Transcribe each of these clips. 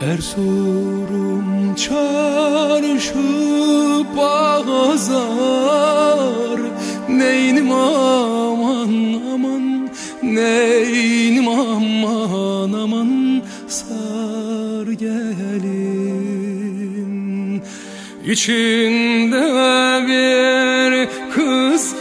Erzurum çarşı pazar, neynim aman aman, neynim aman aman, sar gelin. İçinde bir kız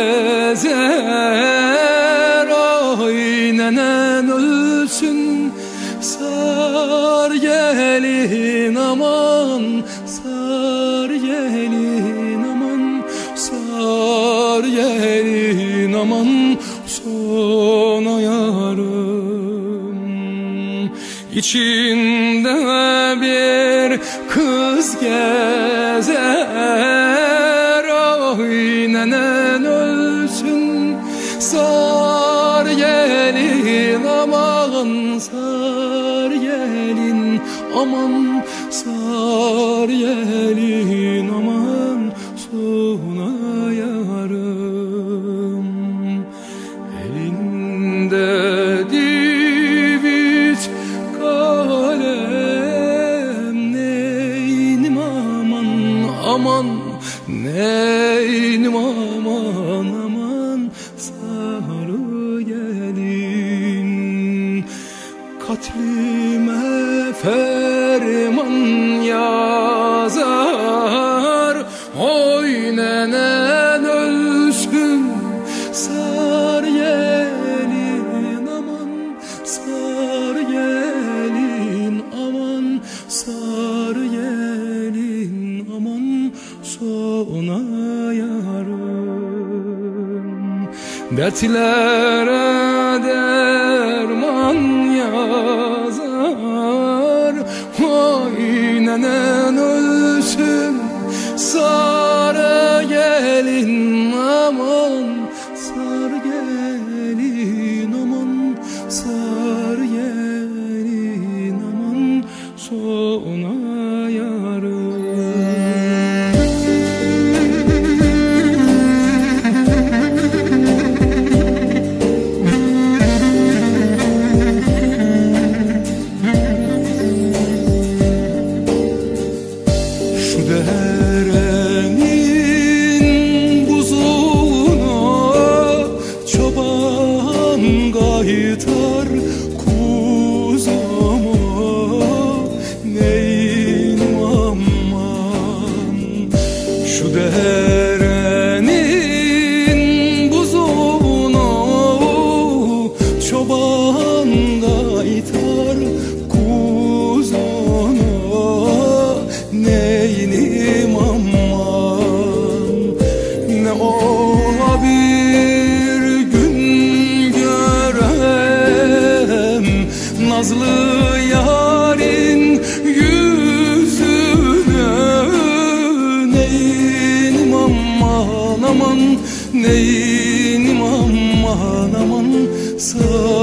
gezer, oy nenen ölsün, sar gelin aman, sar gelin aman, sar gelin aman, sona yarım. İçinde bir kız gezer, oy nenen ölsün, sar gelin aman, sar gelin aman, sar gelin aman, sona yarım. Elinde divit kalem, neynim aman aman, neynim aman aman, sarı gelin. Katlime ferman yazar, oy nenen ölsün, sar gelin aman, sar gelin aman, sar gelin aman, sona yarım. Dertlere derman yazar, oy nenen ölsün, sar gelin aman, sar gelin aman, sar gelin aman, sona yarım. Derenin buzuna çoban gaytar kuzama, neynim aman. Şu derenin buzuna çoban gaytar kuzama, neynim aman. Ne ola bir gün görem nazlı yarın yüzüne, neynim aman aman, neynim aman aman,